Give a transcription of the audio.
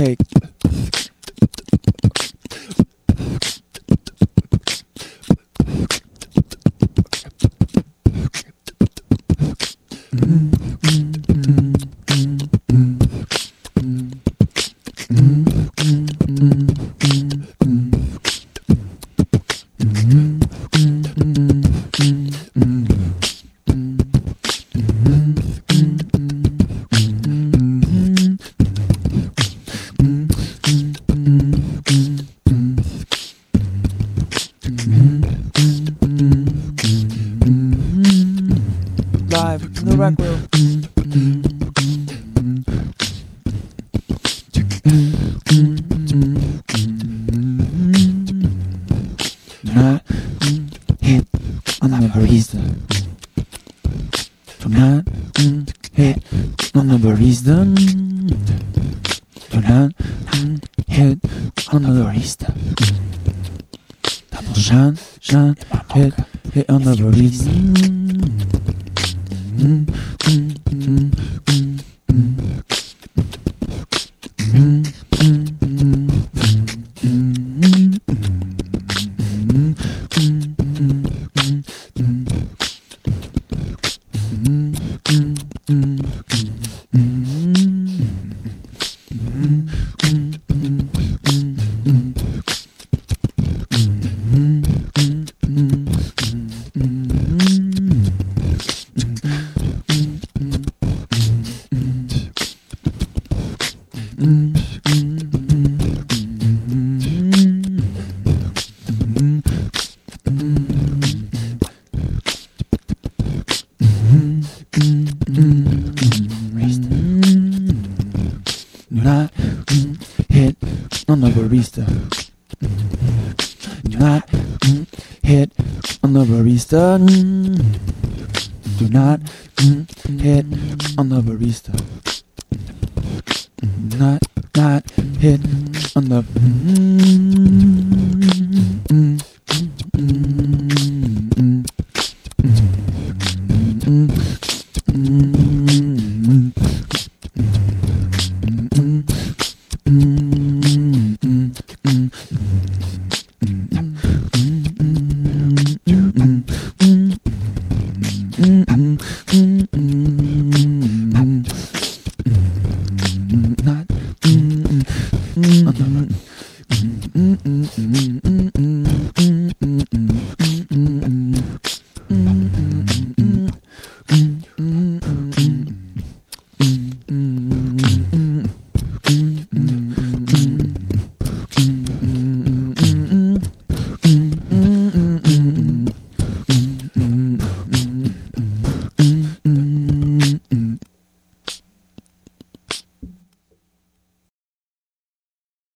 cake. Live from the Rec Room. Not hit on the barista. Do not hit on the barista. Do not hit on the barista. Double shot, hit on the barista. Not hit on the barista. Do not hit on the barista. Do not hit on the barista. Not hit on the. Not